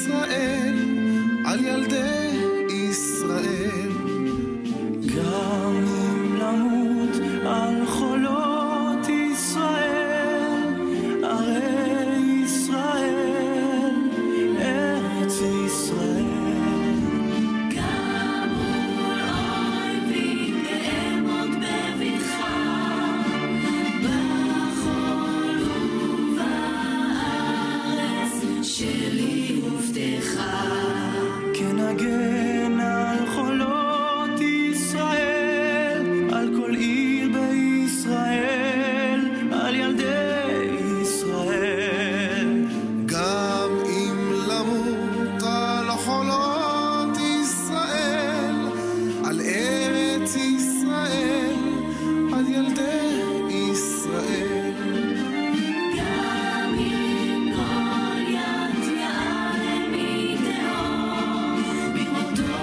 ישראל, על ילדי ישראל. גם אם למות על חולות ישראל, ערי ישראל, ארץ ישראל. גם מול אויבים אעמוד בבטחה, בחול ובארץ שלי הובטחה. כן אגן על חולות ישראל, על כל עיר בישראל, על ילדי ישראל. גם אם למות על חולות ישראל, על ארץ ישראל, על ילדי ישראל. גם אם גוליית יעלה מתהום, במותו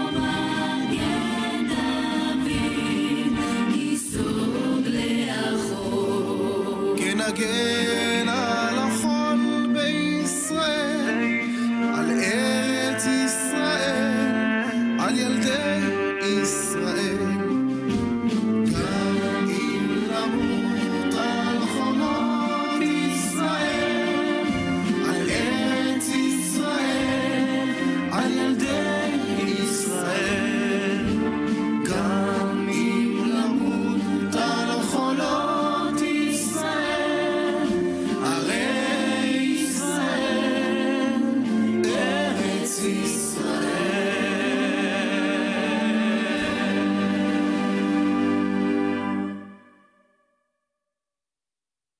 מגן דוד ייסוג לאחור. כן אגן